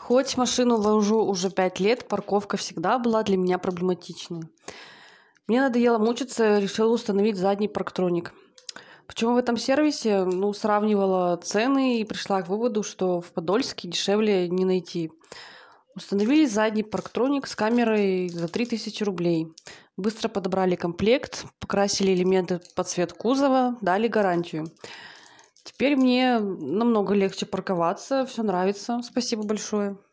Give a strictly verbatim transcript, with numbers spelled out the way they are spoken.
Хоть машину вожу уже пять лет, парковка всегда была для меня проблематичной. Мне надоело мучиться, решила установить задний парктроник. Почему в этом сервисе? Ну, сравнивала цены и пришла к выводу, что в Подольске дешевле не найти. Установили задний парктроник с камерой за три тысячи рублей. Быстро подобрали комплект, покрасили элементы под цвет кузова, дали гарантию. Теперь мне намного легче парковаться, все нравится. Спасибо большое.